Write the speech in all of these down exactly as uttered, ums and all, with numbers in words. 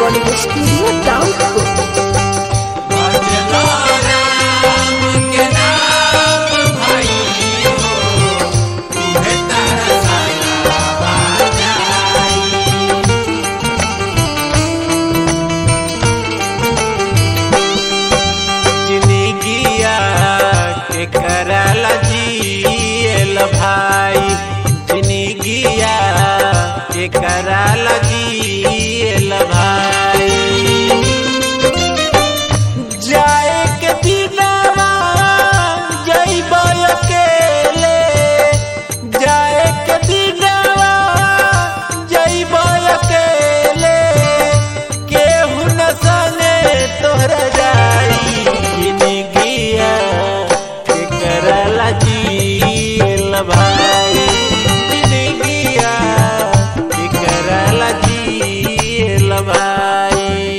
Recording studio डाउनपुर। करला जियल भाई जिंदगिया के करला जियल भाई जाए के दिनवा जइब अकेले जाए के दिनवा जइब अकेले केहू न सने तोहरा जाई जिंदगिया करला जियल भाई जिंदगिया के करला जियल भाई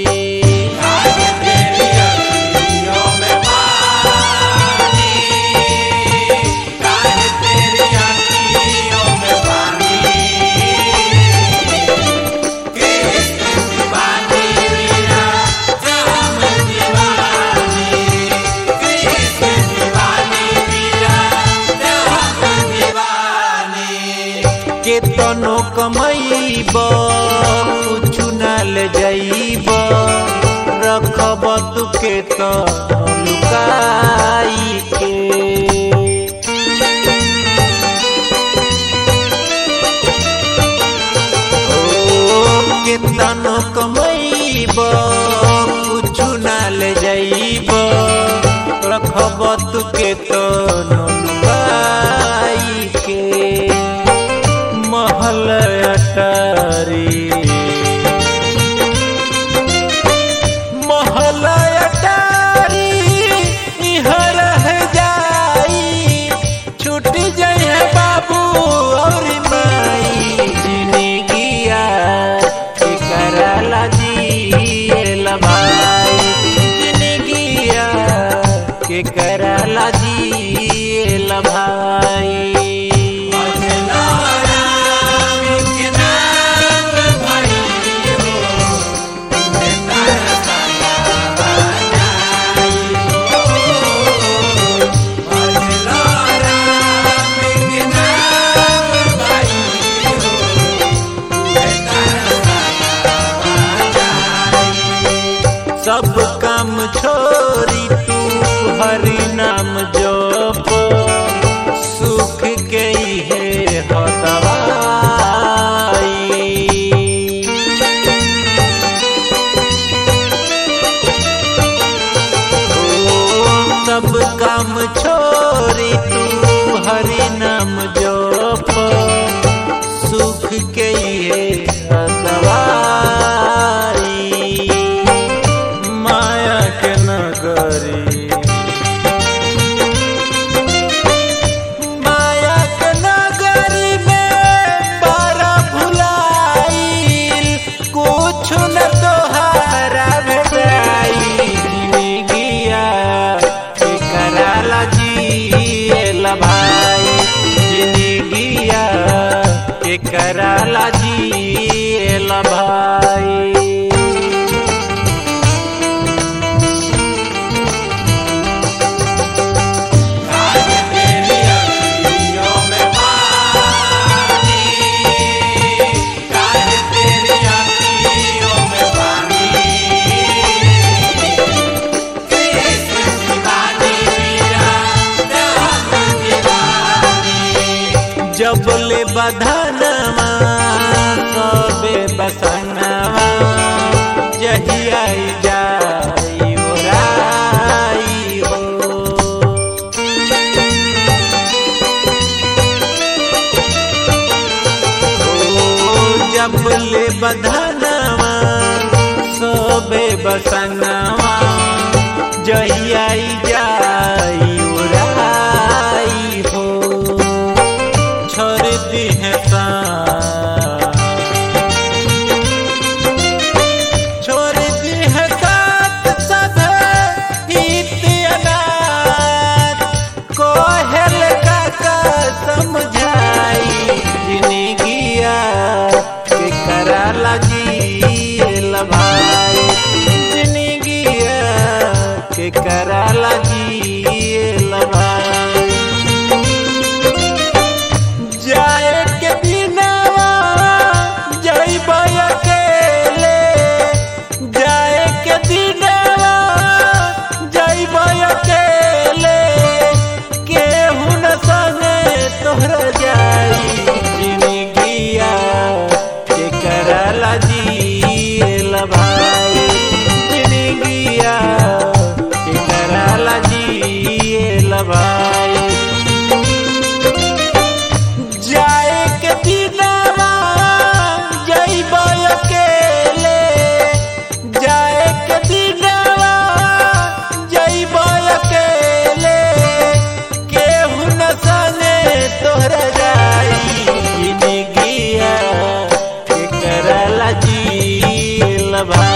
केतनो कमैब कुछु न ले जाइब रखब तू के तो लुकाई के ओ केतनो कमैब कुछु न ले जाइब रखब तू के तो लुकाई के महल अटारी महल अटारी इहाँ रह जाई छूट जाए बाबू और माई जिंदगिया के करला जियल भाई जिंदगिया के करला जियल भाई सब काम छोड़ी तू हरि नाम जप सुख के है हदवाई सब काम छोड़ी तू हरि नाम जप सुख के है हदवाई माया के नगरी में बारा भुलाइल कुछ न तोहारा भेटाई जिंदगिया के करला जियल भाई जिंदगिया के करला जियल भाई जब ले बधनवा सबे बसनवा जहिया जाई ओराई हो जब ले बधनवा सबे बसनवा जहिया जाई ओराई हो छोड़ दी है छोड़ दी है साथ सब हित अनाथ कोहल का समझाई जिंदगिया के करला जियल भाई। बभाई।